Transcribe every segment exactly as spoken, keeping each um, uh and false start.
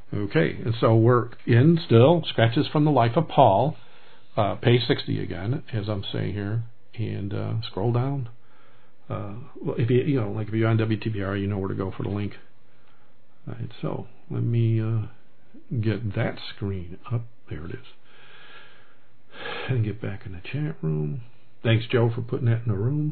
Okay, and so we're in still Sketches from the Life of Paul, uh, page sixty again, as I'm saying here, and uh, scroll down. Uh, well, if you you know, like if you're on W T B R, you know where to go for the link. All right, so let me uh, get that screen up. There it is, and get back in the chat room. Thanks, Joe, for putting that in the room.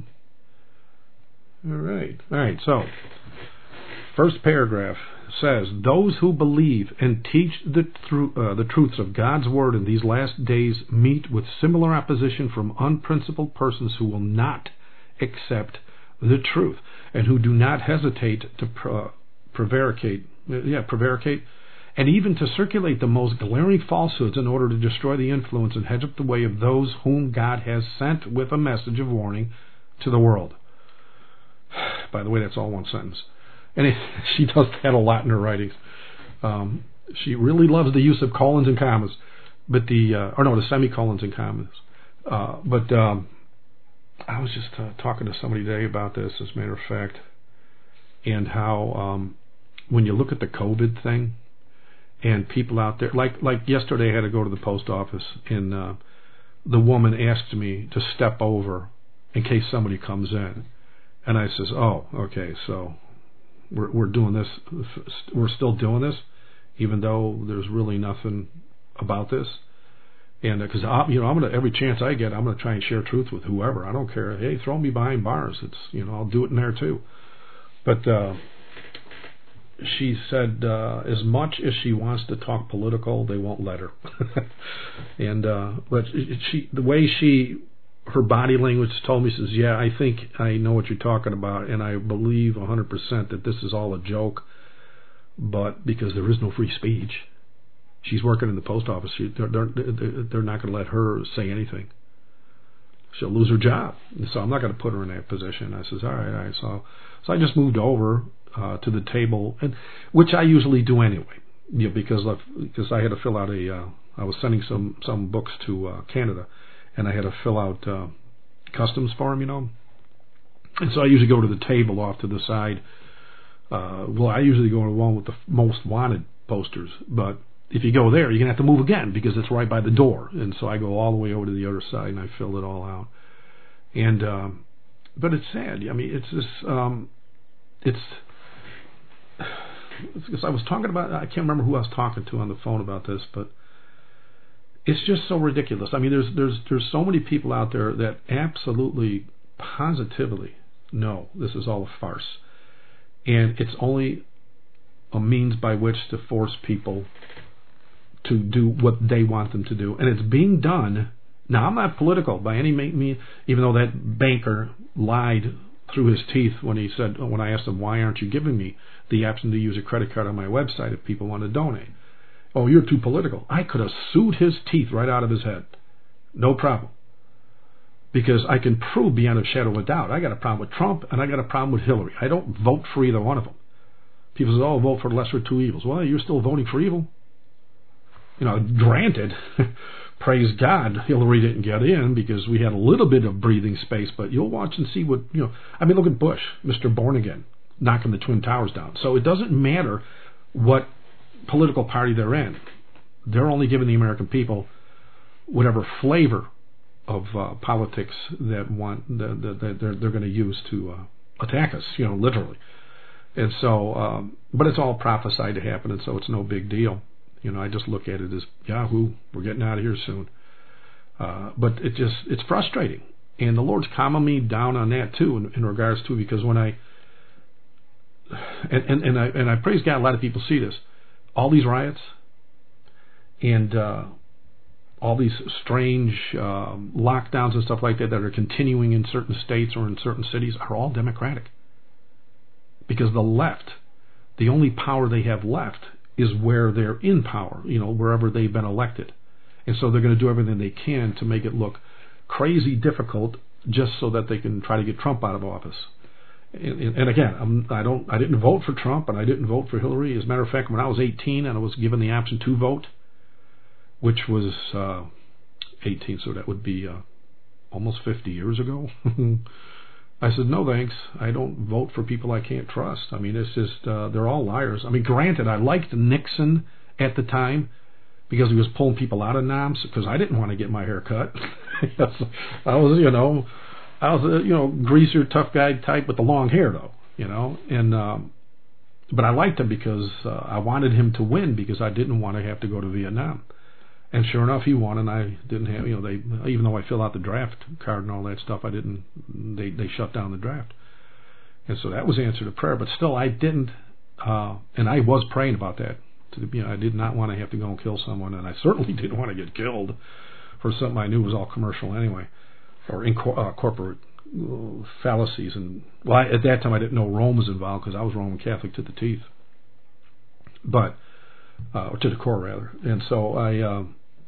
All right, all right. So, first paragraph says, those who believe and teach the, tru- uh, the truths of God's Word in these last days meet with similar opposition from unprincipled persons who will not accept the truth and who do not hesitate to pre- prevaricate, yeah, prevaricate, and even to circulate the most glaring falsehoods in order to destroy the influence and hedge up the way of those whom God has sent with a message of warning to the world. By the way, that's all one sentence. And it, she does that a lot in her writings. Um, she really loves the use of colons and commas, but the uh, or no, the semicolons and commas. Uh, but um, I was just uh, talking to somebody today about this, as a matter of fact, and how um, when you look at the COVID thing, and people out there, like like yesterday, I had to go to the post office, and uh, the woman asked me to step over in case somebody comes in, and I says, "Oh, okay, so." We're, we're doing this. We're still doing this, even though there's really nothing about this. And because uh, you know, I'm gonna every chance I get, I'm gonna try and share truth with whoever. I don't care. Hey, throw me behind bars. It's you know, I'll do it in there too. But uh, she said, uh, as much as she wants to talk political, they won't let her. and uh, but she, the way she. Her body language told me, says, yeah, I think I know what you're talking about, and I believe one hundred percent that this is all a joke, but because there is no free speech. She's working in the post office. She, they're, they're, they're not going to let her say anything. She'll lose her job. So I'm not going to put her in that position. I says, all right, all right. So, so I just moved over uh, to the table, and which I usually do anyway, you know, because, of, because I had to fill out a, uh, I was sending some, some books to uh, Canada, and I had to fill out uh, customs form, you know. And so I usually go to the table off to the side. Uh, well, I usually go to the one with the most wanted posters. But if you go there, you're going to have to move again because it's right by the door. And so I go all the way over to the other side and I fill it all out. And um, but it's sad. I mean, it's this. Um, it's. Because I was talking about. I can't remember who I was talking to on the phone about this, but. It's just so ridiculous. I mean, there's there's there's so many people out there that absolutely, positively know this is all a farce, and it's only a means by which to force people to do what they want them to do, and it's being done. Now, I'm not political by any means, even though that banker lied through his teeth when he said, when I asked him, why aren't you giving me the option to use a credit card on my website if people want to donate? Oh, you're too political. I could have sued his teeth right out of his head. No problem. Because I can prove beyond a shadow of a doubt. I got a problem with Trump and I got a problem with Hillary. I don't vote for either one of them. People say, oh, vote for the lesser of two evils. Well, you're still voting for evil. You know, granted, praise God, Hillary didn't get in because we had a little bit of breathing space, but you'll watch and see what, you know, I mean, look at Bush, Mister Born Again, knocking the Twin Towers down. So it doesn't matter what political party they're in. They're only giving the American people whatever flavor of uh, politics that want that, that, that they're, they're going to use to uh, attack us, you know, literally. And so, um, but it's all prophesied to happen, and so it's no big deal. You know, I just look at it as Yahoo, we're getting out of here soon. Uh, but it just it's frustrating, and the Lord's calming me down on that too, in, in regards to because when I and, and and I and I praise God, a lot of people see this. All these riots and uh, all these strange um, lockdowns and stuff like that that are continuing in certain states or in certain cities are all Democratic. Because the left, the only power they have left is where they're in power, you know, wherever they've been elected. And so they're going to do everything they can to make it look crazy difficult just so that they can try to get Trump out of office. And, and again, I'm, I don't, I didn't vote for Trump, and I didn't vote for Hillary. As a matter of fact, when I was eighteen and I was given the option to vote, which was uh, eighteen, so that would be uh, almost fifty years ago. I said, no thanks. I don't vote for people I can't trust. I mean, it's just uh, they're all liars. I mean, granted, I liked Nixon at the time because he was pulling people out of noms, because I didn't want to get my hair cut. I was, you know, I was a, you know, greaser, tough guy type with the long hair, though, you know, and um, but I liked him because uh, I wanted him to win because I didn't want to have to go to Vietnam. And sure enough, he won, and I didn't have, you know, they, even though I filled out the draft card and all that stuff, I didn't, they, they shut down the draft. And so that was the answer to prayer, but still I didn't, uh, and I was praying about that. To, you know, I did not want to have to go and kill someone, and I certainly didn't want to get killed for something I knew was all commercial anyway, or in co- uh, corporate uh, fallacies. And well, I, at that time I didn't know Rome was involved because I was Roman Catholic to the teeth, but, uh, or to the core rather. And so I, uh,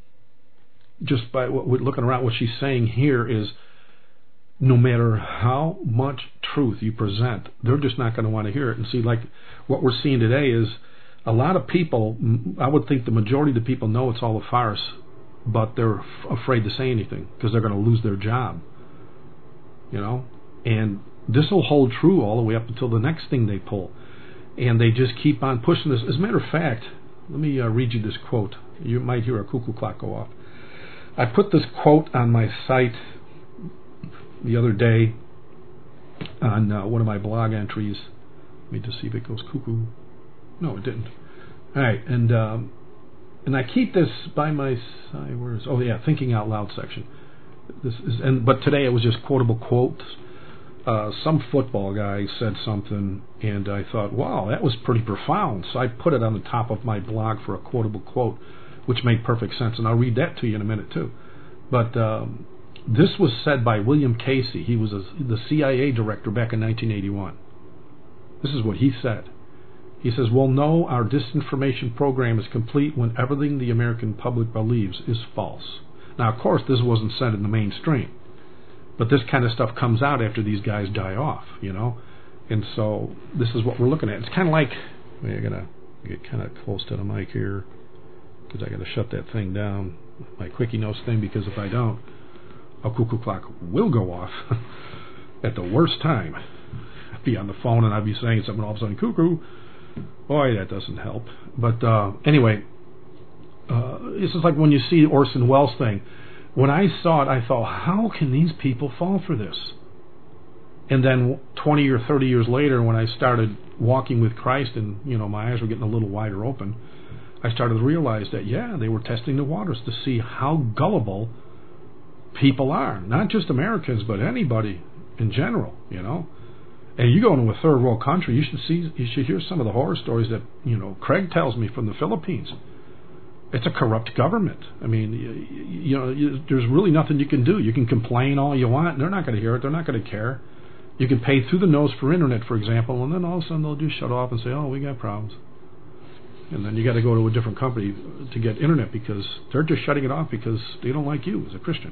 just by what, looking around, what she's saying here is, no matter how much truth you present, they're just not going to want to hear it. And see, like what we're seeing today is a lot of people, I would think the majority of the people know it's all a farce, but they're f- afraid to say anything because they're going to lose their job. You know? And this will hold true all the way up until the next thing they pull. And they just keep on pushing this. As a matter of fact, let me uh, read you this quote. You might hear a cuckoo clock go off. I put this quote on my site the other day on uh, one of my blog entries. Let me just see if it goes cuckoo. No, it didn't. All right, and um, and I keep this by my side. Where is? Oh yeah, thinking out loud section. This is, and but today it was just quotable quotes. Uh, some football guy said something, and I thought, wow, that was pretty profound. So I put it on the top of my blog for a quotable quote, which made perfect sense, and I'll read that to you in a minute too. But um, this was said by William Casey. He was a, the C I A director back in nineteen eighty-one. This is what he said. He says, we'll know our disinformation program is complete when everything the American public believes is false. Now, of course, this wasn't said in the mainstream, but this kind of stuff comes out after these guys die off, you know. And so this is what we're looking at. It's kind of like, wait, I gotta get kind of close to the mic here because I gotta shut that thing down, my quickie notes thing, because if I don't, a cuckoo clock will go off at the worst time. I'd be on the phone and I'd be saying something, all of a sudden, cuckoo. Boy, that doesn't help. But uh, anyway, uh, this is like when you see Orson Welles thing. When I saw it, I thought, how can these people fall for this? And then twenty or thirty years later, when I started walking with Christ and, you know, my eyes were getting a little wider open, I started to realize that, yeah, they were testing the waters to see how gullible people are. Not just Americans, but anybody in general, you know. And you go into a third world country, you should see, you should hear some of the horror stories that, you know, Craig tells me from the Philippines. It's a corrupt government. I mean, you, you know, you, there's really nothing you can do. You can complain all you want, and they're not going to hear it. They're not going to care. You can pay through the nose for internet, for example, and then all of a sudden they'll just shut off and say, oh, we got problems. And then you got to go to a different company to get internet because they're just shutting it off because they don't like you as a Christian.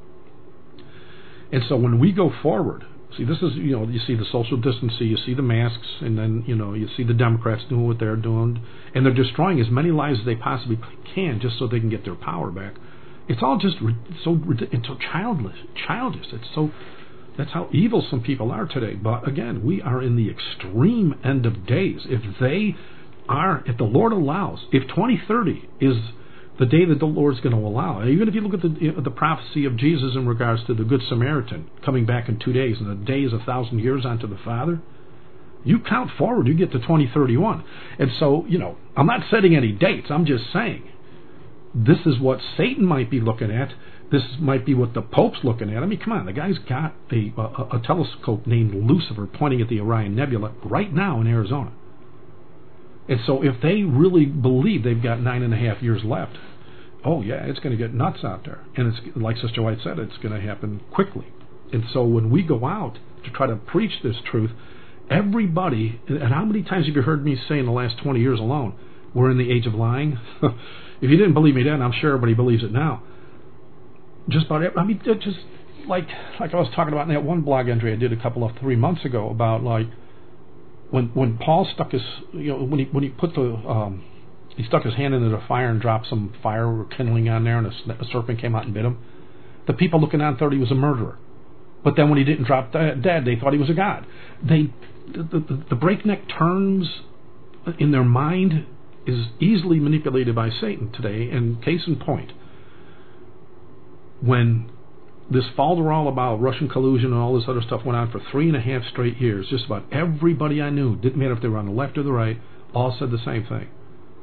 And so when we go forward, see, this is, you know, you see the social distancing, you see the masks, and then, you know, you see the Democrats doing what they're doing, and they're destroying as many lives as they possibly can just so they can get their power back. It's all just so it's so childish. Childish. It's so that's how evil some people are today. But again, we are in the extreme end of days. If they are, if the Lord allows, if twenty thirty is the day that the Lord's going to allow. Even if you look at the the prophecy of Jesus in regards to the Good Samaritan coming back in two days, and the day is a thousand years unto the Father, you count forward, you get to twenty thirty-one. And so, you know, I'm not setting any dates. I'm just saying this is what Satan might be looking at. This might be what the Pope's looking at. I mean, come on, the guy's got a, a, a telescope named Lucifer pointing at the Orion Nebula right now in Arizona. And so if they really believe they've got nine and a half years left, oh yeah, it's going to get nuts out there. And it's like Sister White said, it's going to happen quickly. And so when we go out to try to preach this truth, everybody, and how many times have you heard me say in the last twenty years alone, we're in the age of lying? If you didn't believe me then, I'm sure everybody believes it now. Just about every, I mean, just like like I was talking about in that one blog entry I did a couple of three months ago about like when when Paul stuck his, you know, when he when he put the um, he stuck his hand into the fire and dropped some fire or kindling on there, and a, a serpent came out and bit him. The people looking on thought he was a murderer, but then when he didn't drop dead, they thought he was a god. They the, the, the breakneck turns in their mind is easily manipulated by Satan today. And case in point, when this falderall about Russian collusion and all this other stuff went on for three and a half straight years, just about everybody I knew, didn't matter if they were on the left or the right, all said the same thing.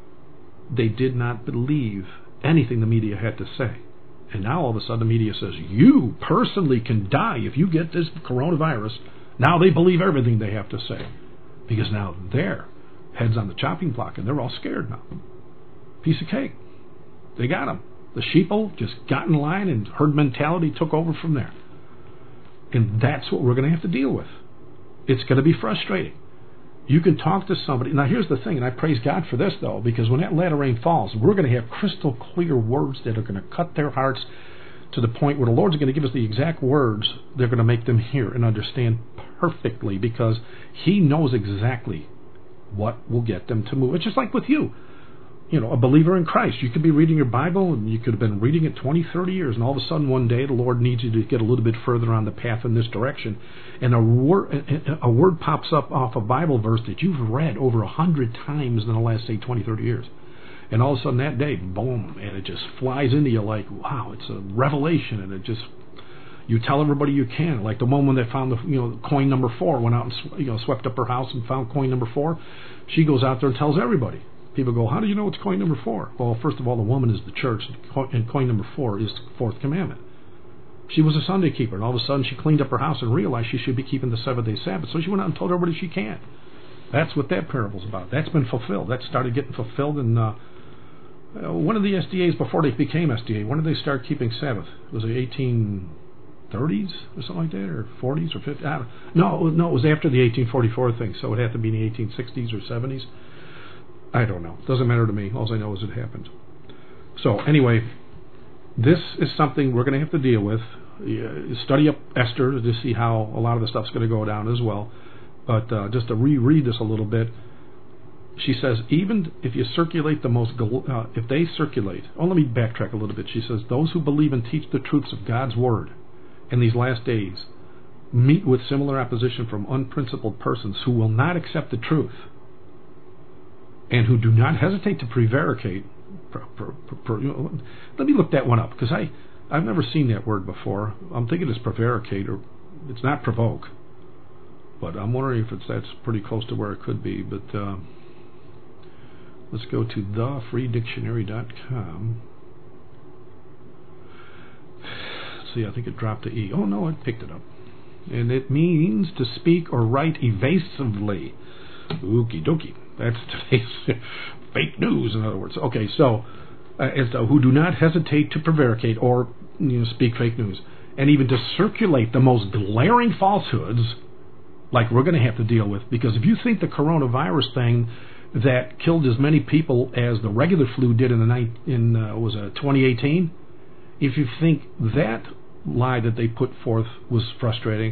They did not believe anything the media had to say. And now all of a sudden the media says, you personally can die if you get this coronavirus. Now they believe everything they have to say. Because now their head's on the chopping block and they're all scared now. Piece of cake. They got them. The sheeple just got in line and herd mentality took over from there. And that's what we're going to have to deal with. It's going to be frustrating. You can talk to somebody. Now here's the thing, and I praise God for this though, because when that latter rain falls, we're going to have crystal clear words that are going to cut their hearts to the point where the Lord's going to give us the exact words they're going to make them hear and understand perfectly, because He knows exactly what will get them to move. It's just like with you. You know, a believer in Christ. You could be reading your Bible and you could have been reading it twenty, thirty years, and all of a sudden one day the Lord needs you to get a little bit further on the path in this direction, and a word, a word pops up off a Bible verse that you've read over a hundred times in the last, say, twenty, thirty years. And all of a sudden that day, boom, and it just flies into you like, wow, it's a revelation, and it just, you tell everybody you can. Like the woman that found the, you know, coin number four, went out and, you know, swept up her house and found coin number four. She goes out there and tells everybody. People go, how do you know it's coin number four? Well, first of all, the woman is the church, and coin number four is the fourth commandment. She was a Sunday keeper, and all of a sudden she cleaned up her house and realized she should be keeping the seventh-day Sabbath. So she went out and told everybody she can. That's what that parable's about. That's been fulfilled. That started getting fulfilled in uh, one of the S D As before they became S D A. When did they start keeping Sabbath? Was it eighteen thirties or something like that, or forties or fifties? I don't, no, no, it was after the eighteen forty-four thing, so it had to be in the eighteen sixties or seventies. I don't know. Doesn't matter to me. All I know is it happened. So anyway, this is something we're going to have to deal with. Study up Esther to see how a lot of the stuff's going to go down as well. But uh, just to reread this a little bit, she says, even if you circulate the most, uh, if they circulate, oh, let me backtrack a little bit. She says, those who believe and teach the truths of God's Word in these last days meet with similar opposition from unprincipled persons who will not accept the truth, and who do not hesitate to prevaricate. Per, per, per, per, you know, let me look that one up, because I, I've never seen that word before. I'm thinking it's prevaricate, or it's not provoke. But I'm wondering if it's that's pretty close to where it could be. But uh, let's go to the free dictionary dot com. See, I think it dropped the E. Oh, no, it picked it up. And it means to speak or write evasively. Okie dokie. That's today's fake news, in other words. Okay, so uh, as to who do not hesitate to prevaricate or, you know, speak fake news, and even to circulate the most glaring falsehoods, like we're going to have to deal with. Because if you think the coronavirus thing that killed as many people as the regular flu did in the night in uh, was it twenty eighteen, if you think that lie that they put forth was frustrating,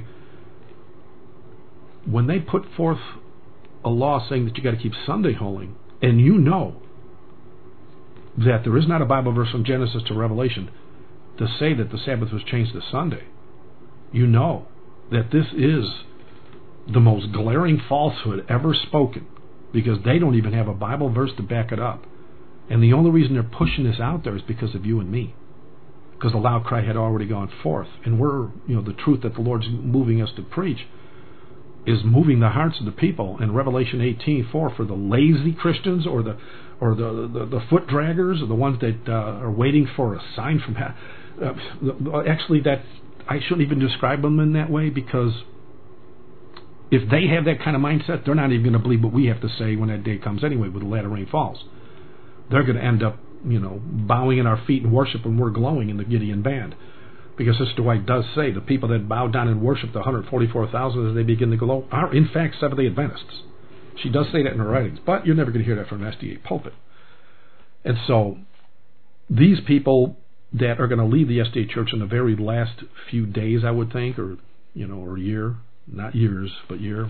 when they put forth a law saying that you got to keep Sunday holy, and you know that there is not a Bible verse from Genesis to Revelation to say that the Sabbath was changed to Sunday, you know that this is the most glaring falsehood ever spoken, because they don't even have a Bible verse to back it up. And the only reason they're pushing this out there is because of you and me, because the loud cry had already gone forth, and we're, you know, the truth that the Lord's moving us to preach is moving the hearts of the people. In Revelation eighteen four, for the lazy Christians, or the or the the, the foot draggers, or the ones that uh, are waiting for a sign from heaven. Uh, actually, that I shouldn't even describe them in that way, because if they have that kind of mindset, they're not even going to believe what we have to say when that day comes anyway, when the latter rain falls. They're going to end up, you know, bowing in our feet in worship when we're glowing in the Gideon band. Because Sister White does say the people that bow down and worship the one hundred forty-four thousand as they begin to glow are in fact Seventh-day Adventists. She does say that in her writings, but you're never going to hear that from an S D A pulpit. And so these people that are going to leave the S D A Church in the very last few days, I would think, or, you know, or year, not years, but year,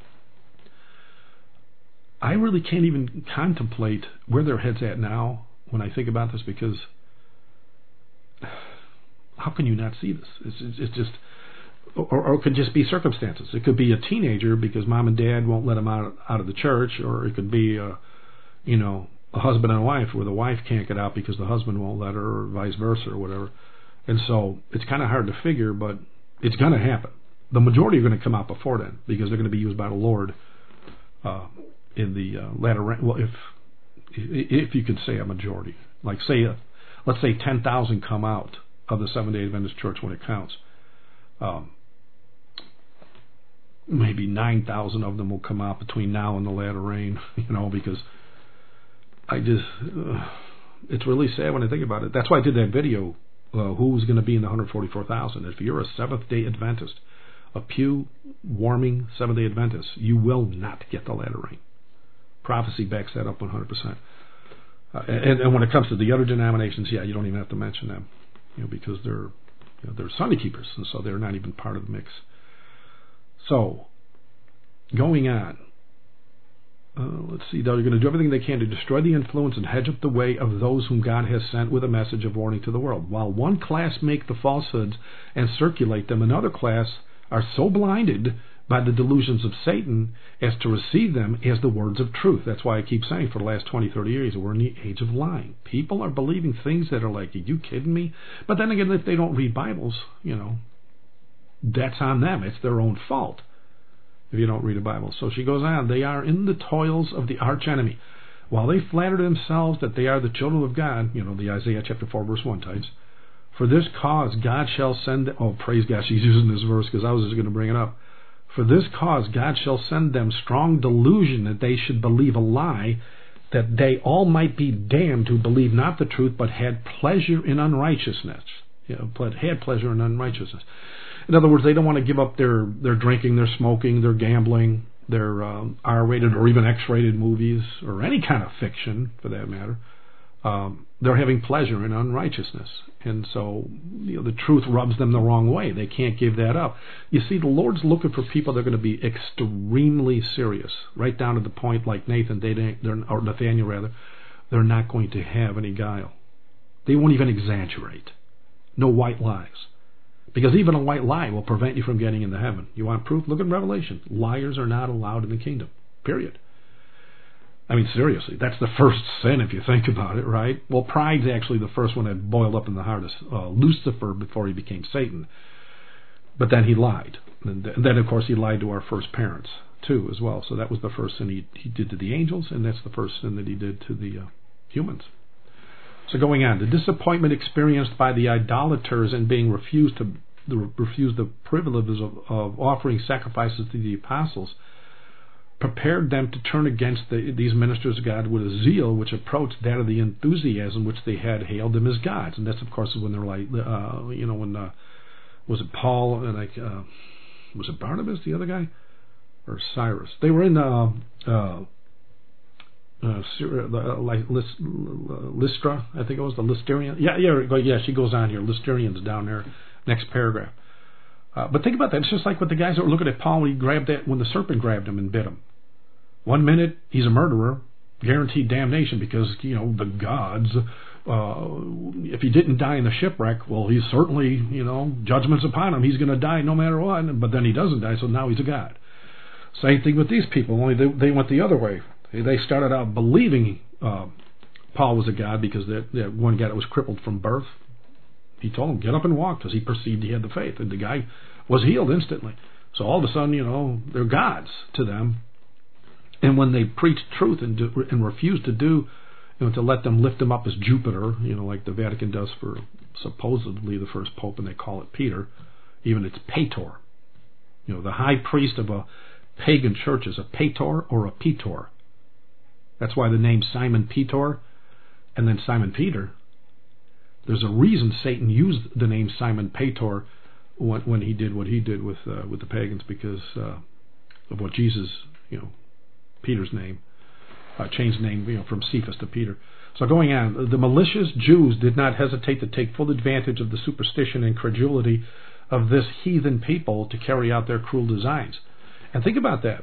I really can't even contemplate where their head's at now when I think about this, because how can you not see this? It's, it's, it's just, or, or it could just be circumstances. It could be a teenager because mom and dad won't let him out out of the church, or it could be, a, you know, a husband and a wife where the wife can't get out because the husband won't let her, or vice versa, or whatever. And so it's kind of hard to figure, but it's going to happen. The majority are going to come out before then because they're going to be used by the Lord uh, in the uh, latter. Well, if if you could say a majority, like say, a, let's say ten thousand come out of the Seventh-day Adventist Church when it counts. Um, maybe nine thousand of them will come out between now and the latter rain, you know, because I just, uh, it's really sad when I think about it. That's why I did that video, uh, who's going to be in the one hundred forty-four thousand. If you're a Seventh-day Adventist, a pew-warming Seventh-day Adventist, you will not get the latter rain. Prophecy backs that up one hundred percent. Uh, and, and when it comes to the other denominations, yeah, you don't even have to mention them, you know, because they're, you know, they're Sunday keepers, and so they're not even part of the mix. So, going on, uh, let's see, they're going to do everything they can to destroy the influence and hedge up the way of those whom God has sent with a message of warning to the world. While one class make the falsehoods and circulate them, another class are so blinded by the delusions of Satan as to receive them as the words of truth. That's why I keep saying for the last twenty, thirty years, we're in the age of lying. People are believing things that are like, are you kidding me? But then again, if they don't read Bibles, you know, that's on them. It's their own fault if you don't read a Bible. So she goes on, they are in the toils of the archenemy. While they flatter themselves that they are the children of God, you know, the Isaiah chapter four verse one types, for this cause God shall send them, oh praise God, she's using this verse because I was just going to bring it up. For this cause God shall send them strong delusion that they should believe a lie, that they all might be damned who believe not the truth, but had pleasure in unrighteousness. You know, had pleasure in unrighteousness. In other words, they don't want to give up their, their drinking, their smoking, their gambling, their um, R-rated or even X-rated movies, or any kind of fiction, for that matter. Um, they're having pleasure in unrighteousness. And so, you know, the truth rubs them the wrong way. They can't give that up. You see, the Lord's looking for people that are going to be extremely serious, right down to the point like Nathan, they they're, or Nathaniel rather, they're not going to have any guile. They won't even exaggerate. No white lies. Because even a white lie will prevent you from getting into heaven. You want proof? Look at Revelation. Liars are not allowed in the kingdom. Period. I mean, seriously, that's the first sin if you think about it, right? Well, pride's actually the first one that boiled up in the heart of uh, Lucifer before he became Satan. But then he lied. And then, of course, he lied to our first parents, too, as well. So that was the first sin he, he did to the angels, and that's the first sin that he did to the uh, humans. So going on, the disappointment experienced by the idolaters and being refused to the, refused the privileges of, of offering sacrifices to the apostles prepared them to turn against the, these ministers of God with a zeal which approached that of the enthusiasm which they had hailed them as gods. And that's, of course, when they're like, uh, you know, when, uh, was it Paul and like, uh, was it Barnabas, the other guy? Or Cyrus? They were in, uh, uh, uh, like Lystra, I think it was, the Lysterians. Yeah, yeah, yeah, she goes on here, Lysterians down there, next paragraph. Uh, but think about that. It's just like with the guys that were looking at Paul when he grabbed that, when the serpent grabbed him and bit him. One minute he's a murderer, guaranteed damnation because, you know, the gods. Uh, if he didn't die in the shipwreck, well, he's certainly, you know, judgment's upon him. He's going to die no matter what. But then he doesn't die, so now he's a god. Same thing with these people. Only they, they went the other way. They started out believing uh, Paul was a god because that, that one guy that was crippled from birth, he told him, get up and walk, because he perceived he had the faith. And the guy was healed instantly. So all of a sudden, you know, they're gods to them. And when they preach truth and do, and refuse to do, you know, to let them lift them up as Jupiter, you know, like the Vatican does for supposedly the first pope, and they call it Peter, even it's Pator. You know, the high priest of a pagan church is a Pator or a Petor. That's why the name Simon Peter and then Simon Peter. There's a reason Satan used the name Simon Peter when, when he did what he did with uh, with the pagans, because uh, of what Jesus, you know, Peter's name, uh, changed the name, you know, from Cephas to Peter. So going on, the malicious Jews did not hesitate to take full advantage of the superstition and credulity of this heathen people to carry out their cruel designs. And think about that.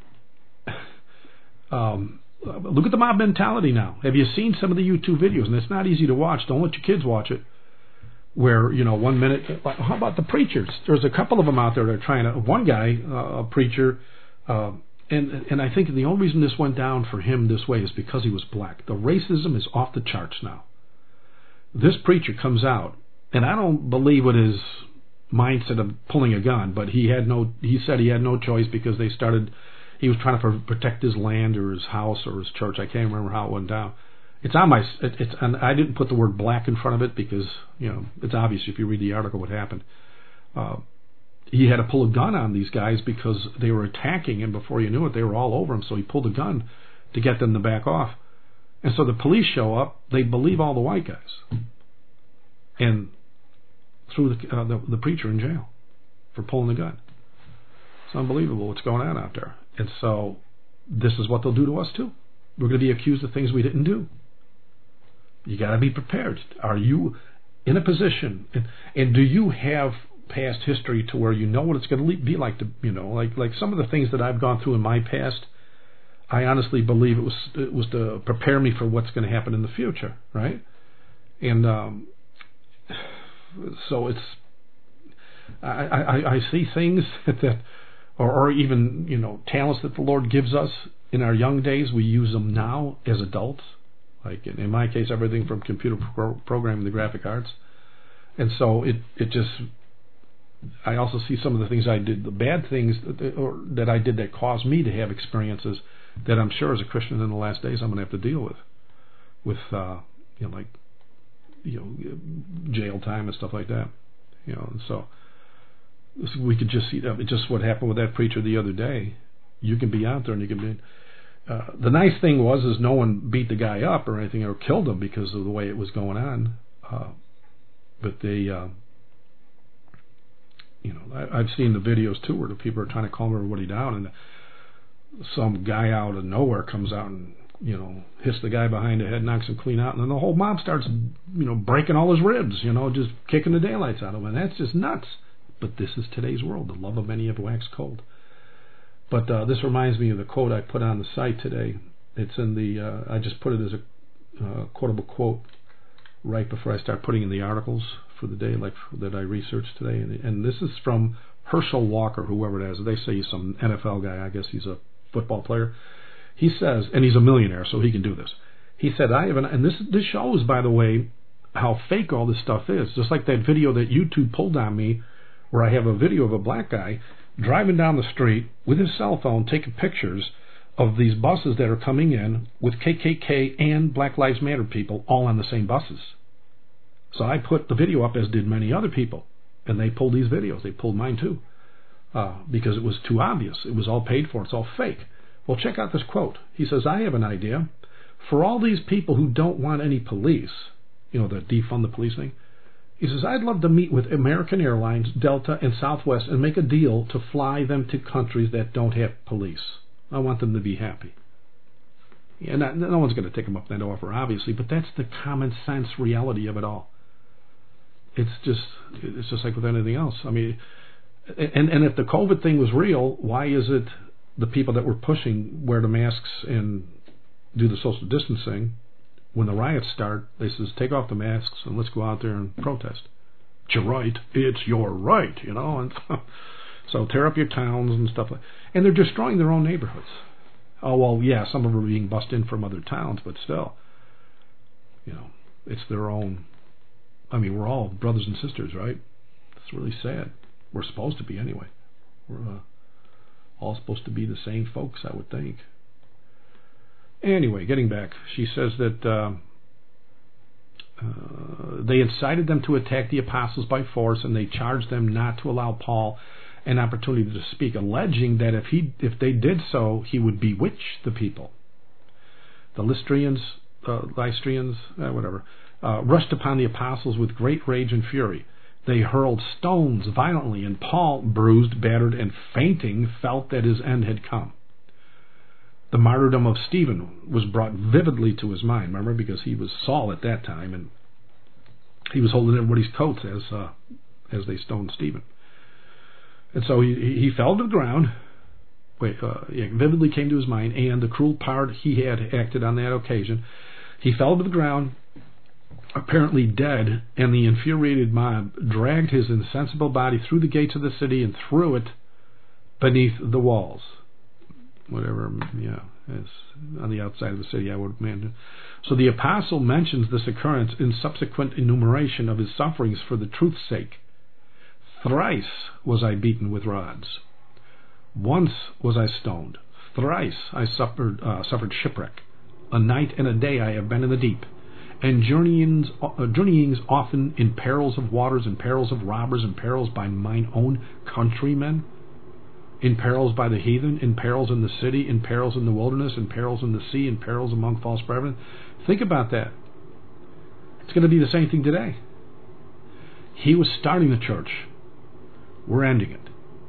Um, look at the mob mentality now. Have you seen some of the YouTube videos? And it's not easy to watch. Don't let your kids watch it. Where, you know, one minute, how about the preachers? There's a couple of them out there that are trying to, one guy, uh, a preacher, uh, and and I think the only reason this went down for him this way is because he was black. The racism is off the charts now. This preacher comes out, and I don't believe with his mindset of pulling a gun, but he had no. He said he had no choice because they started. He was trying to protect his land or his house or his church. I can't remember how it went down. It's on my. It, it's and I didn't put the word black in front of it because you know it's obvious if you read the article what happened. Uh, he had to pull a gun on these guys because they were attacking him. Before you knew it, they were all over him. So he pulled a gun to get them to back off. And so the police show up. They believe all the white guys, and threw the, uh, the the preacher in jail for pulling the gun. It's unbelievable what's going on out there. And so this is what they'll do to us too. We're going to be accused of things we didn't do. You got to be prepared. Are you in a position, and, and do you have past history to where you know what it's going to be like? To you know, like like some of the things that I've gone through in my past, I honestly believe it was it was to prepare me for what's going to happen in the future, right? And um, so it's I, I I see things that. Or, or even, you know, talents that the Lord gives us in our young days, we use them now as adults. Like in, in my case, everything from computer pro- programming to graphic arts. And so it, it just, I also see some of the things I did, the bad things that, or, that I did that caused me to have experiences that I'm sure as a Christian in the last days I'm going to have to deal with. With, uh, you know, like, you know, jail time and stuff like that. You know, and so... we could just see that. Just what happened with that preacher the other day. You can be out there and you can be. Uh, the nice thing was is no one beat the guy up or anything or killed him because of the way it was going on. Uh, but they, uh, you know, I, I've seen the videos too where the people are trying to calm everybody down, and some guy out of nowhere comes out and you know hits the guy behind the head, knocks him clean out, and then the whole mob starts you know breaking all his ribs, you know, just kicking the daylights out of him, and that's just nuts. But this is today's world. The love of many have waxed cold. But uh, this reminds me of the quote I put on the site today. It's in the, uh, I just put it as a uh, quotable quote right before I start putting in the articles for the day like that I researched today. And, and this is from Herschel Walker, whoever it is. They say he's some N F L guy. I guess he's a football player. He says, and he's a millionaire, so he can do this. He said, I have an, and this, this shows, by the way, how fake all this stuff is. Just like that video that YouTube pulled on me where I have a video of a black guy driving down the street with his cell phone taking pictures of these buses that are coming in with K K K and Black Lives Matter people all on the same buses. So I put the video up, as did many other people, and they pulled these videos. They pulled mine too uh, because it was too obvious. It was all paid for. It's all fake. Well, check out this quote. He says, I have an idea. For all these people who don't want any police, you know, the defund the police thing, he says, I'd love to meet with American Airlines, Delta, and Southwest and make a deal to fly them to countries that don't have police. I want them to be happy. And yeah, no one's going to take them up that offer, obviously, but that's the common sense reality of it all. It's just it's just like with anything else. I mean, and, and if the COVID thing was real, why is it the people that were pushing wear the masks and do the social distancing? When the riots start, they says, take off the masks and let's go out there and protest. It's your right. It's your right, you know. And so tear up your towns and stuff like that. And they're destroying their own neighborhoods. Oh, well, yeah, some of them are being bussed in from other towns, but still, you know, it's their own. I mean, we're all brothers and sisters, right? It's really sad. We're supposed to be anyway. We're uh, all supposed to be the same folks, I would think. Anyway, getting back, she says that uh, uh, they incited them to attack the apostles by force, and they charged them not to allow Paul an opportunity to speak, alleging that if he, if they did so, he would bewitch the people. The Lystrians, uh, Lystrians, uh, whatever, uh, rushed upon the apostles with great rage and fury. They hurled stones violently, and Paul, bruised, battered, and fainting, felt that his end had come. The martyrdom of Stephen was brought vividly to his mind, remember, because he was Saul at that time, and he was holding everybody's coats as uh, as they stoned Stephen. And so he, he fell to the ground. Wait, uh, yeah, vividly came to his mind, and the cruel part he had acted on that occasion. He fell to the ground, apparently dead, and the infuriated mob dragged his insensible body through the gates of the city and threw it beneath the walls. whatever, yeah, it's on the outside of the city, I would imagine. So the apostle mentions this occurrence in subsequent enumeration of his sufferings for the truth's sake. Thrice was I beaten with rods. Once was I stoned. Thrice I suffered uh, suffered shipwreck. A night and a day I have been in the deep, and journeyings, uh, journeyings often in perils of waters, in perils of robbers, in perils by mine own countrymen, in perils by the heathen, in perils in the city, in perils in the wilderness, in perils in the sea, in perils among false brethren. Think about that. It's going to be the same thing today. He was starting the church. We're ending it.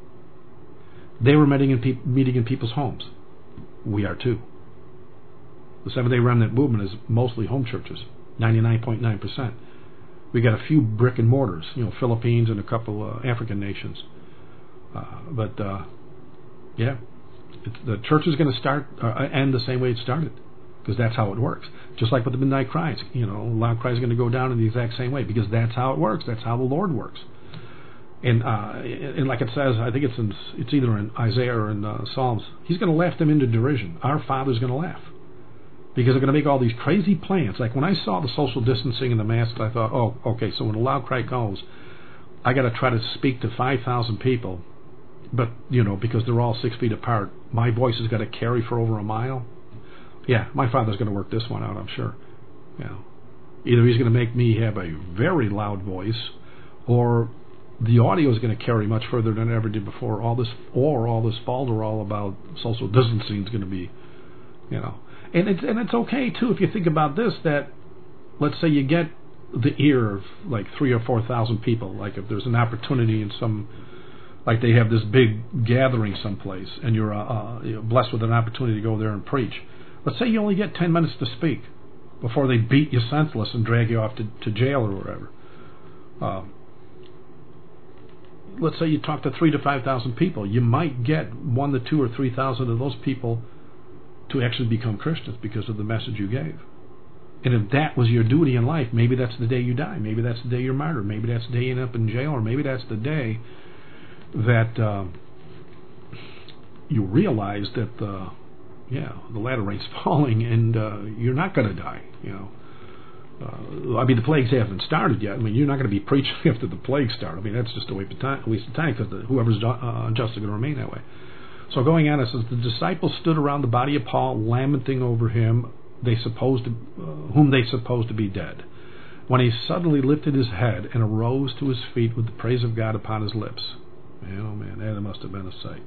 They were meeting in, pe- meeting in people's homes. We are too. The Seventh-day Remnant movement is mostly home churches, ninety-nine point nine percent. We got a few brick and mortars, you know, Philippines and a couple uh, African nations. Uh, but, uh, yeah, it's, the church is going to start, uh, end the same way it started, because that's how it works. Just like with the midnight cries, you know, loud cries are going to go down in the exact same way, because that's how it works. That's how the Lord works. And uh, and like it says, I think it's in, it's either in Isaiah or in uh, Psalms, he's going to laugh them into derision. Our Father's going to laugh, because they're going to make all these crazy plans. Like when I saw the social distancing and the masks, I thought, oh, okay, so when a loud cry goes, I got to try to speak to five thousand people, but, you know, because they're all six feet apart, my voice has got to carry for over a mile. Yeah, my Father's going to work this one out, I'm sure. You know, either he's going to make me have a very loud voice, or the audio is going to carry much further than it ever did before. All this, or all this falderall about social distancing is going to be, you know, and it's and it's okay too if you think about this. That let's say you get the ear of like three or four thousand people. Like if there's an opportunity in some, like they have this big gathering someplace, and you're, uh, uh, you're blessed with an opportunity to go there and preach. Let's say you only get ten minutes to speak before they beat you senseless and drag you off to, to jail or whatever. Um, let's say you talk to three to five thousand people. You might get one to two or three thousand of those people to actually become Christians because of the message you gave. And if that was your duty in life, maybe that's the day you die. Maybe that's the day you're martyred. Maybe that's the day you end up in jail, or maybe that's the day that uh, you realize that the yeah the ladder rain's falling and uh, you're not going to die. You know, uh, I mean the plagues haven't started yet. I mean you're not going to be preaching after the plagues start. I mean that's just a waste of time. Waste of time because whoever's uh, just is going to remain that way. So going on, it says the disciples stood around the body of Paul, lamenting over him. They supposed to, uh, whom they supposed to be dead. When he suddenly lifted his head and arose to his feet with the praise of God upon his lips. Man, oh man, that must have been a sight.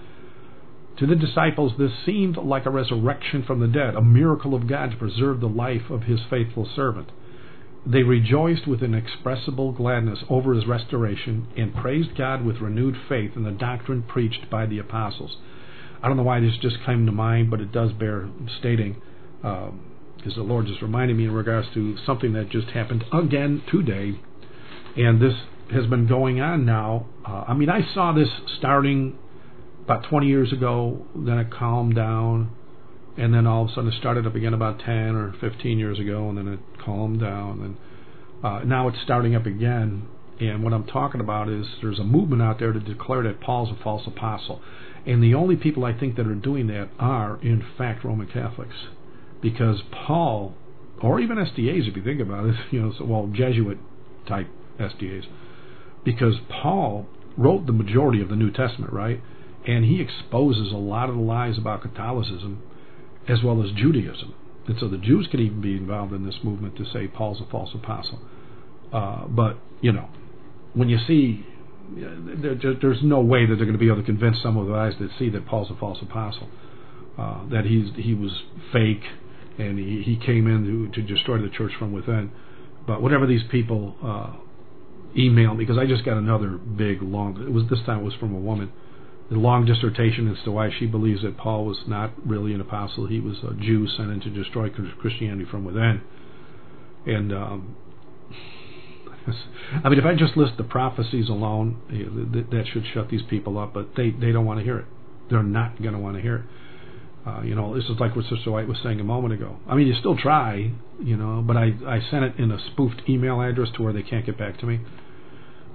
To the disciples, this seemed like a resurrection from the dead, a miracle of God to preserve the life of his faithful servant. They rejoiced with inexpressible gladness over his restoration and praised God with renewed faith in the doctrine preached by the apostles. I don't know why this just came to mind, but it does bear stating, because um, the Lord just reminded me in regards to something that just happened again today, and this has been going on now. Uh, I mean, I saw this starting about twenty years ago, then it calmed down, and then all of a sudden it started up again about ten or fifteen years ago, and then it calmed down, and uh, now it's starting up again. And what I'm talking about is there's a movement out there to declare that Paul's a false apostle, and the only people I think that are doing that are, in fact, Roman Catholics. Because Paul, or even S D As if you think about it, you know, well, Jesuit-type S D As, because Paul wrote the majority of the New Testament, right? And he exposes a lot of the lies about Catholicism as well as Judaism. And so the Jews could even be involved in this movement to say Paul's a false apostle. Uh, but, you know, when you see, there, there's no way that they're going to be able to convince some of the guys that see that Paul's a false apostle, uh, that he's he was fake, and he, he came in to, to destroy the church from within. But whatever these people uh, email me, because I just got another big long, it was this time it was from a woman, the long dissertation as to why she believes that Paul was not really an apostle. He was a Jew sent in to destroy Christianity from within. And um, I mean, if I just list the prophecies alone, that should shut these people up. But they, they don't want to hear it. They're not going to want to hear it. Uh, you know, this is like what Sister White was saying a moment ago. I mean, you still try, you know, but I, I sent it in a spoofed email address to where they can't get back to me.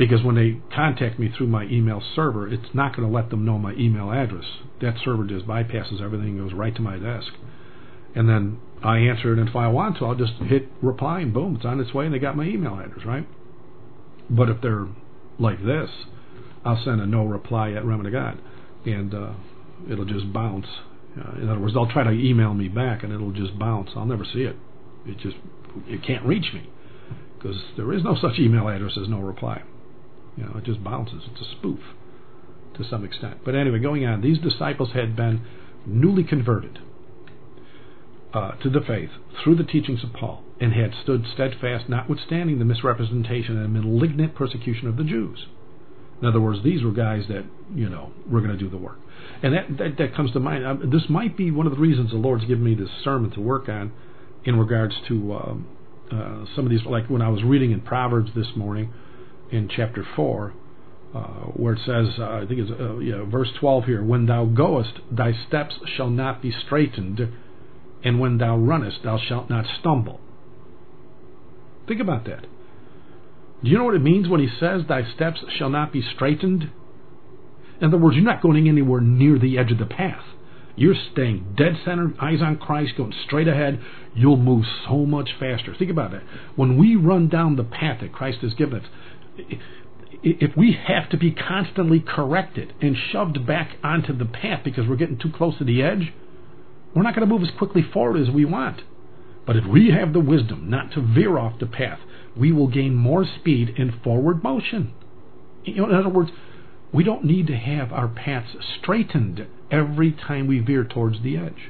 Because when they contact me through my email server, it's not going to let them know my email address. That server just bypasses everything and goes right to my desk. And then I answer it, and if I want to, I'll just hit reply, and boom, it's on its way, and they got my email address, right? But if they're like this, I'll send a no reply at Remnant of God, and uh, it'll just bounce. Uh, in other words, they'll try to email me back, and it'll just bounce. I'll never see it. It just, it can't reach me, because there is no such email address as no reply. You know, it just bounces. It's a spoof to some extent. But anyway, going on, these disciples had been newly converted uh, to the faith through the teachings of Paul, and had stood steadfast, notwithstanding the misrepresentation and malignant persecution of the Jews. In other words, these were guys that, you know, were going to do the work. And that, that, that comes to mind. Um, this might be one of the reasons the Lord's given me this sermon to work on in regards to um, uh, some of these, like when I was reading in Proverbs this morning in chapter four, uh, where it says, uh, I think it's uh, yeah, verse twelve here, when thou goest, thy steps shall not be straitened, and when thou runnest, thou shalt not stumble. Think about that. Do you know what it means when he says, thy steps shall not be straitened? In other words, you're not going anywhere near the edge of the path. You're staying dead center, eyes on Christ, going straight ahead. You'll move so much faster. Think about that. When we run down the path that Christ has given us, if we have to be constantly corrected and shoved back onto the path because we're getting too close to the edge, we're not going to move as quickly forward as we want. But if we have the wisdom not to veer off the path, we will gain more speed in forward motion. You know, in other words, we don't need to have our paths straightened every time we veer towards the edge.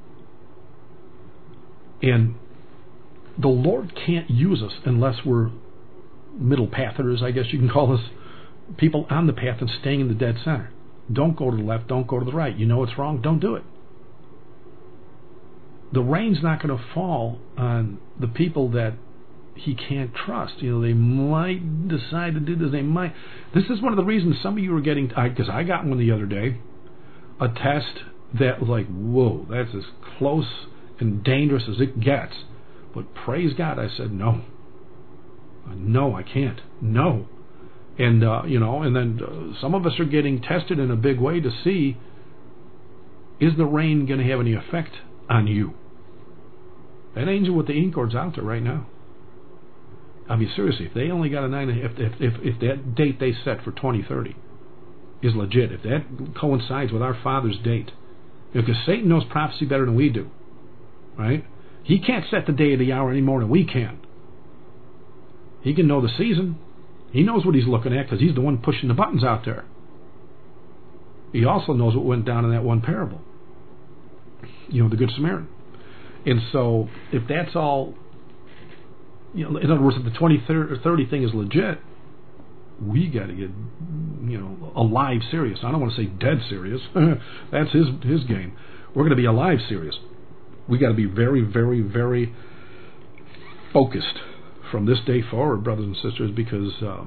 And the Lord can't use us unless we're middle pathers, I guess you can call us, people on the path and staying in the dead center. Don't go to the left, don't go to the right. You know it's wrong, don't do it. The rain's not going to fall on the people that he can't trust. You know, they might decide to do this. They might. This is one of the reasons some of you are getting, because I, I got one the other day, a test that was like, whoa, that's as close and dangerous as it gets. But praise God, I said, no. No, I can't. No. And, uh, you know, and then uh, some of us are getting tested in a big way to see, is the rain going to have any effect on you? That angel with the ink cord's out there right now. I mean, seriously, if they only got a nine, if if if, if that date they set for twenty thirty is legit, if that coincides with our Father's date, because Satan knows prophecy better than we do, right? He can't set the day or the hour any more than we can. He can know the season. He knows what he's looking at because he's the one pushing the buttons out there. He also knows what went down in that one parable. You know, the Good Samaritan. And so, if that's all, you know, in other words, if the twenty thirty thing is legit, we got to get, you know, alive serious. I don't want to say dead serious. That's his his game. We're going to be alive serious. We got to be very, very, very focused from this day forward, brothers and sisters, because, uh,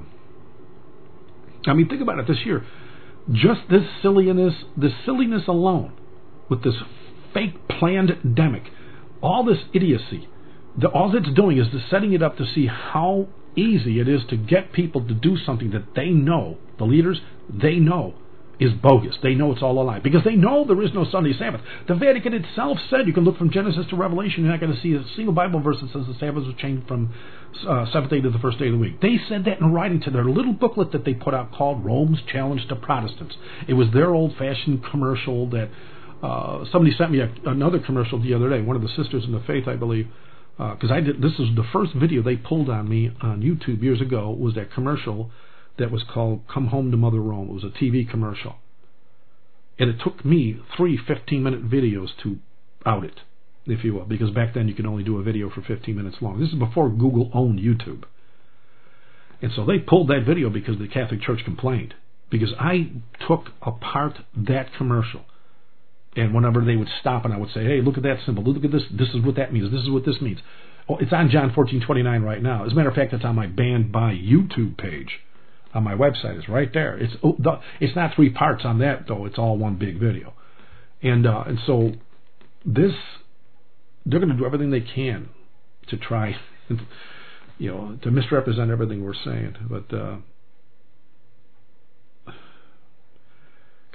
I mean, think about it this year. Just this silliness, this silliness alone, with this fake pandemic, all this idiocy, the, all it's doing is setting it up to see how easy it is to get people to do something that they know, the leaders, they know is bogus. They know it's all a lie because they know there is no Sunday Sabbath. The Vatican itself said, you can look from Genesis to Revelation, you're not going to see a single Bible verse that says the Sabbath was changed from uh, seventh day to the first day of the week. They said that in writing to their little booklet that they put out called Rome's Challenge to Protestants. It was their old-fashioned commercial that uh, somebody sent me a, another commercial the other day, one of the sisters in the faith, I believe, because uh, I did. This is the first video they pulled on me on YouTube years ago, was that commercial that was called Come Home to Mother Rome. It was a T V commercial. And it took me three fifteen-minute videos to out it, if you will, because back then you could only do a video for fifteen minutes long. This is before Google owned YouTube. And so they pulled that video because the Catholic Church complained, because I took apart that commercial. And whenever they would stop and I would say, hey, look at that symbol, look at this, this is what that means, this is what this means. Oh, it's on John fourteen twenty-nine right now. As a matter of fact, it's on my Banned by YouTube page. On my website, it's right there. It's it's not three parts on that though. It's all one big video, and uh, and so this, they're going to do everything they can to try, you know, to misrepresent everything we're saying. But uh,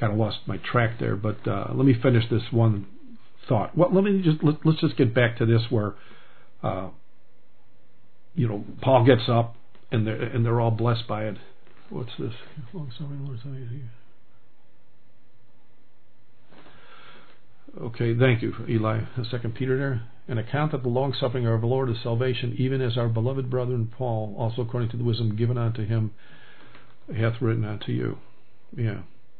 kind of lost my track there, but uh, let me finish this one thought. Well, let me just let, let's just get back to this where, uh, you know, Paul gets up and they're and they're all blessed by it. What's this? Okay, thank you, Eli. Second Peter there. An account of the long suffering of our Lord is salvation, even as our beloved brethren Paul, also according to the wisdom given unto him, hath written unto you. Yeah.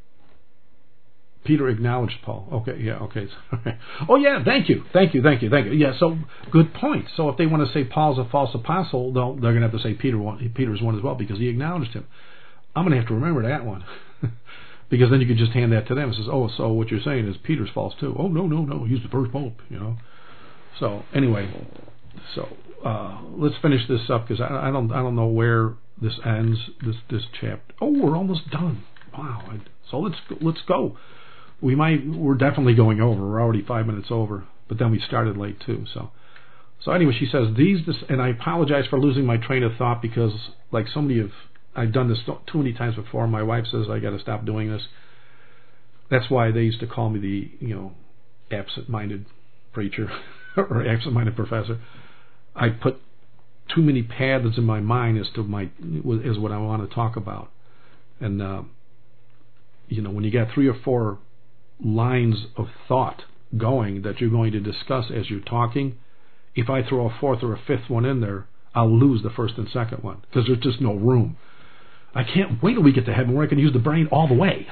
Peter acknowledged Paul. Okay, yeah, okay. Oh, yeah, thank you, thank you, thank you, thank you. Yeah, so good point. So if they want to say Paul's a false apostle, they're going to have to say Peter one, Peter's one as well, because he acknowledged him. I'm going to have to remember that one. Because then you could just hand that to them and says, oh, so what you're saying is Peter's false too. Oh, no, no, no, he's the first pope, you know. So anyway, so uh, let's finish this up, because I, I don't I don't know where this ends, this this chapter. Oh, we're almost done. Wow. So let's let's go. We might we're definitely going over. We're already five minutes over, but then we started late too. So so anyway, she says these this, and I apologize for losing my train of thought, because like so many of I've done this too many times before. My wife says I got to stop doing this. That's why they used to call me the you know absent-minded preacher or absent-minded professor. I put too many paths in my mind as to my is what I want to talk about, and uh, you know when you got three or four lines of thought going that you're going to discuss as you're talking, if I throw a fourth or a fifth one in there, I'll lose the first and second one, because there's just no room. I can't wait till we get to heaven where I can use the brain all the way.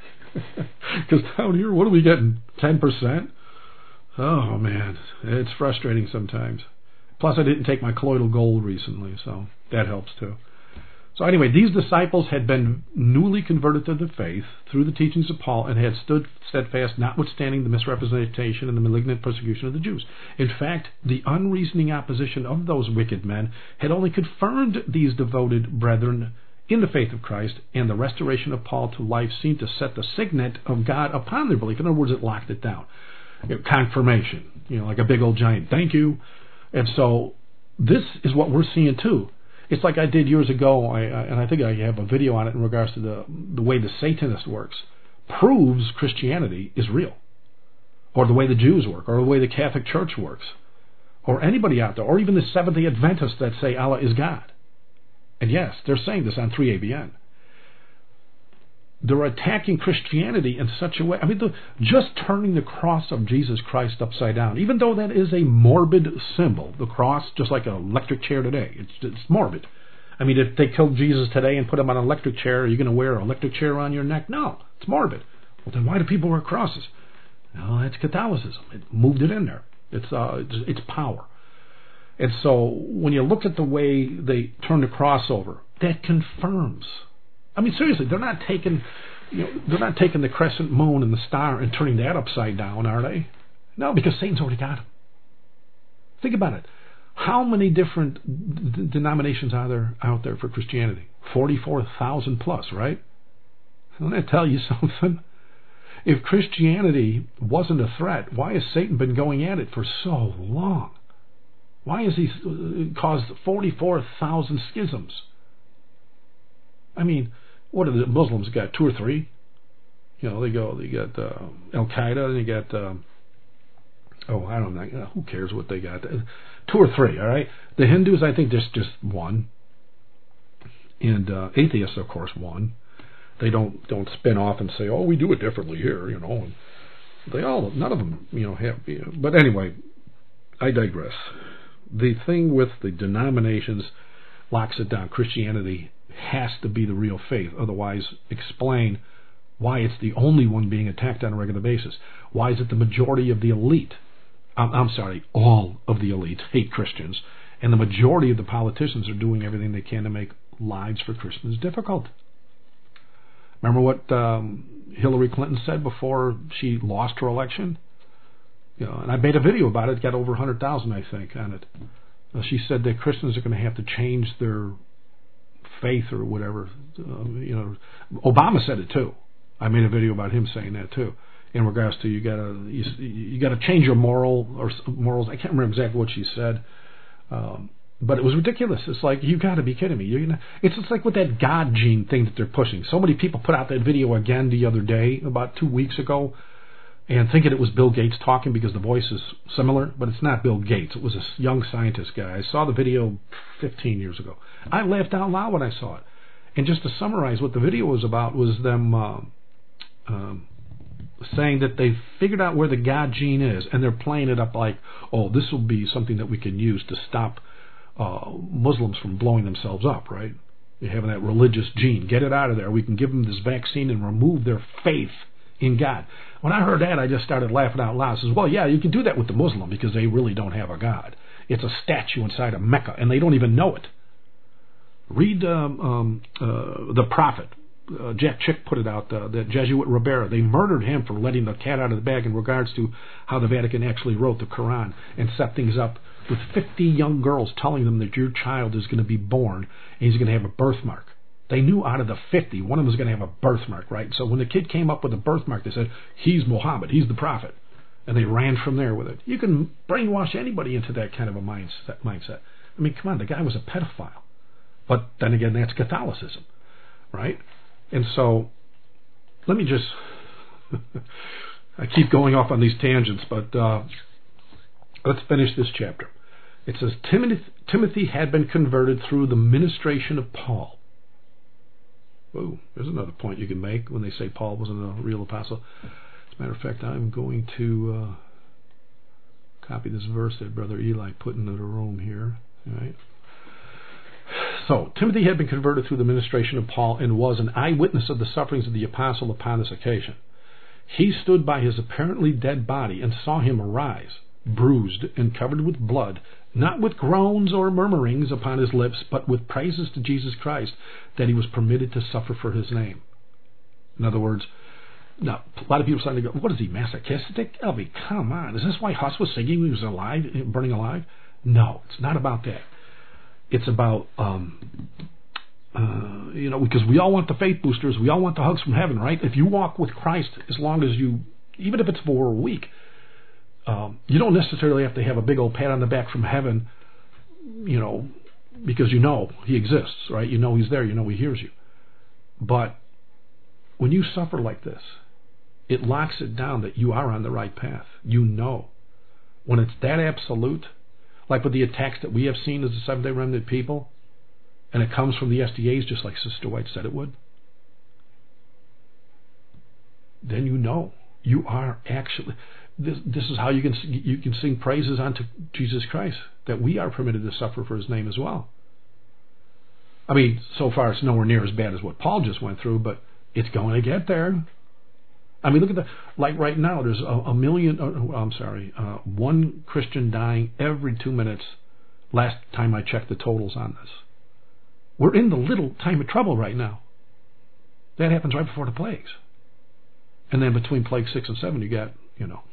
Because down here, what are we getting? ten percent? Oh, man. It's frustrating sometimes. Plus, I didn't take my colloidal gold recently, so that helps too. So anyway, these disciples had been newly converted to the faith through the teachings of Paul and had stood steadfast, notwithstanding the misrepresentation and the malignant persecution of the Jews. In fact, the unreasoning opposition of those wicked men had only confirmed these devoted brethren in the faith of Christ, and the restoration of Paul to life seemed to set the signet of God upon their belief. In other words, it locked it down. You know, confirmation, you know, like a big old giant thank you. And so this is what we're seeing too. It's like I did years ago, I, I, and I think I have a video on it in regards to the the way the Satanist works. Proves Christianity is real. Or the way the Jews work, or the way the Catholic Church works. Or anybody out there, or even the Seventh-day Adventists that say Allah is God. And yes, they're saying this on three A B N. They're attacking Christianity in such a way. I mean, the, just turning the cross of Jesus Christ upside down, even though that is a morbid symbol, the cross, just like an electric chair today, it's, it's morbid. I mean, if they killed Jesus today and put him on an electric chair, are you going to wear an electric chair on your neck? No, it's morbid. Well, then why do people wear crosses? No, that's Catholicism. It moved it in there. It's uh, it's, it's power. And so when you look at the way they turn the cross over, that confirms. I mean, seriously, they're not taking, you know, they're not taking the crescent moon and the star and turning that upside down, are they? No, because Satan's already got them. Think about it. How many different d- denominations are there out there for Christianity? Forty-four thousand plus, right? Doesn't that tell you something? If Christianity wasn't a threat, why has Satan been going at it for so long? Why has he caused forty-four thousand schisms? I mean, what do the Muslims got? Two or three? You know, they go, they got uh, Al Qaeda, and they got, uh, oh, I don't know, who cares what they got? Two or three, all right? The Hindus, I think there's just one. And uh, atheists, of course, one. They don't don't spin off and say, oh, we do it differently here, you know. And they all, none of them, you know, have, you know. But anyway, I digress. The thing with the denominations locks it down. Christianity has to be the real faith. Otherwise, explain why it's the only one being attacked on a regular basis. Why is it the majority of the elite, I'm, I'm sorry, all of the elite hate Christians, and the majority of the politicians are doing everything they can to make lives for Christians difficult? Remember what um, Hillary Clinton said before she lost her election? You know, and I made a video about it. It got over one hundred thousand, I think, on it. Uh, she said that Christians are going to have to change their faith or whatever. Uh, you know, Obama said it too. I made a video about him saying that too, in regards to you got to you, you got to change your moral or morals. I can't remember exactly what she said. Um, But it was ridiculous. It's like, you got to be kidding me. You're gonna, it's just like with that God gene thing that they're pushing. So many people put out that video again the other day, about two weeks ago, and thinking it was Bill Gates talking because the voice is similar, but it's not Bill Gates. It was a young scientist guy. I saw the video fifteen years ago. I laughed out loud when I saw it. And just to summarize what the video was about was them uh, um, saying that they figured out where the God gene is, and they're playing it up like, oh, this will be something that we can use to stop uh, Muslims from blowing themselves up, right? You're having that religious gene. Get it out of there. We can give them this vaccine and remove their faith in God. When I heard that, I just started laughing out loud. I says, well, yeah, you can do that with the Muslim because they really don't have a God. It's a statue inside of Mecca, and they don't even know it. Read um, um, uh, The Prophet. Uh, Jack Chick put it out, uh, the Jesuit Ribera. They murdered him for letting the cat out of the bag in regards to how the Vatican actually wrote the Quran and set things up with fifty young girls telling them that your child is going to be born and he's going to have a birthmark. They knew out of the fifty, one of them was going to have a birthmark, right? So when the kid came up with a birthmark, they said, he's Muhammad, he's the prophet. And they ran from there with it. You can brainwash anybody into that kind of a mindset. mindset. I mean, come on, the guy was a pedophile. But then again, that's Catholicism, right? And so, let me just, I keep going off on these tangents, but uh, let's finish this chapter. It says, Timothy, Timothy had been converted through the ministration of Paul. Whoa, there's another point you can make when they say Paul wasn't a real apostle. As a matter of fact, I'm going to uh, copy this verse that Brother Eli put into the room here. All right. So, Timothy had been converted through the ministration of Paul and was an eyewitness of the sufferings of the apostle upon this occasion. He stood by his apparently dead body and saw him arise, bruised and covered with blood, not with groans or murmurings upon his lips, but with praises to Jesus Christ that he was permitted to suffer for his name. In other words, now, a lot of people starting to go, what is he, masochistic? I mean, come on. Is this why Huss was singing he was alive, burning alive? No, it's not about that. It's about, um, uh, you know, because we all want the faith boosters. We all want the hugs from heaven, right? If you walk with Christ, as long as you, even if it's for a week, um, you don't necessarily have to have a big old pat on the back from heaven, you know, because you know he exists, right? You know he's there. You know he hears you. But when you suffer like this, it locks it down that you are on the right path. You know. When it's that absolute, like with the attacks that we have seen as the Seventh-day Remnant people, and it comes from the S D As just like Sister White said it would, then you know you are actually, this, this is how you can you can sing praises unto Jesus Christ, that we are permitted to suffer for his name as well. I mean, so far it's nowhere near as bad as what Paul just went through, but it's going to get there. I mean, look at the, like right now, there's a, a million, oh, I'm sorry, uh, one Christian dying every two minutes, last time I checked the totals on this. We're in the little time of trouble right now. That happens right before the plagues. And then between plague six and seven, you got, you know,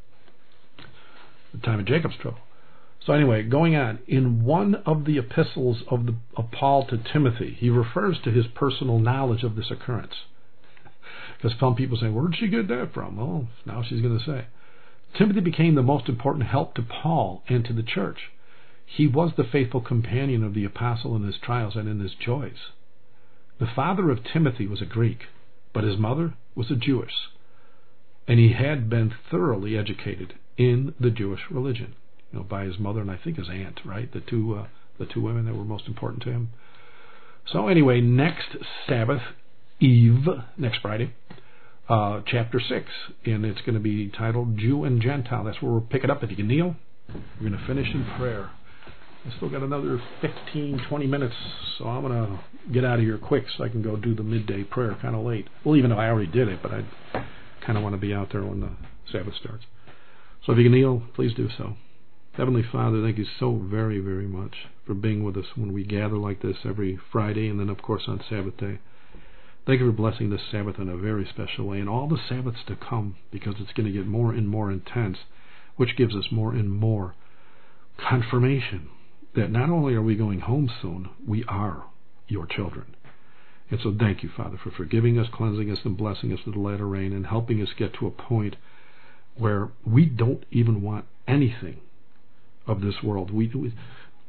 the time of Jacob's trouble. So anyway, going on, in one of the epistles of, the, of Paul to Timothy, he refers to his personal knowledge of this occurrence. Because some people say, where did she get that from? Well, now she's going to say. Timothy became the most important help to Paul and to the church. He was the faithful companion of the apostle in his trials and in his joys. The father of Timothy was a Greek, but his mother was a Jewess, and he had been thoroughly educated in the Jewish religion, you know, by his mother and I think his aunt, right? The two, uh, the two women that were most important to him. So anyway, next Sabbath, Eve, next Friday, uh, chapter six, and it's going to be titled Jew and Gentile. That's where we'll pick it up. If you can kneel, we're going to finish in prayer. I still got another fifteen, twenty minutes, so I'm going to get out of here quick so I can go do the midday prayer kind of late. Well, even though I already did it, but I kind of want to be out there when the Sabbath starts. So if you can kneel, please do so. Heavenly Father, thank you so very, very much for being with us when we gather like this every Friday and then, of course, on Sabbath day. Thank you for blessing this Sabbath in a very special way and all the Sabbaths to come, because it's going to get more and more intense, which gives us more and more confirmation that not only are we going home soon, we are your children. And so thank you, Father, for forgiving us, cleansing us, and blessing us with the latter rain and helping us get to a point where we don't even want anything of this world. We, we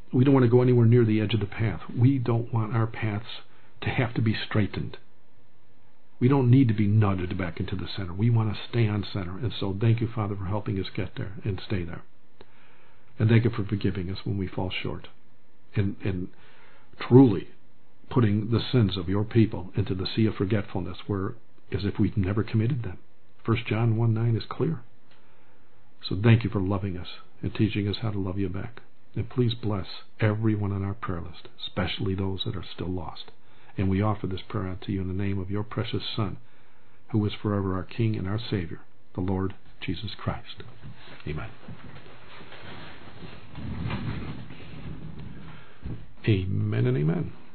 we don't want to go anywhere near the edge of the path. We don't want our paths to have to be straightened. We don't need to be nudged back into the center. We want to stay on center. And so thank you, Father, for helping us get there and stay there. And thank you for forgiving us when we fall short. And, and truly putting the sins of your people into the sea of forgetfulness, where as if we've never committed them. First John one nine is clear. So thank you for loving us and teaching us how to love you back. And please bless everyone on our prayer list, especially those that are still lost. And we offer this prayer unto you in the name of your precious Son, who is forever our King and our Savior, the Lord Jesus Christ. Amen. Amen and amen.